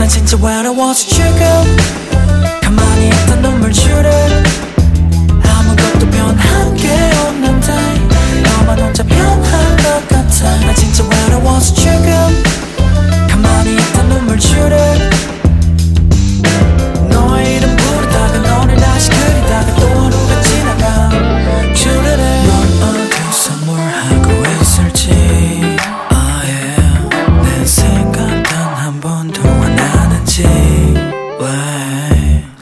난 진짜 외로워서 지금 가만히 있던 눈물 줄을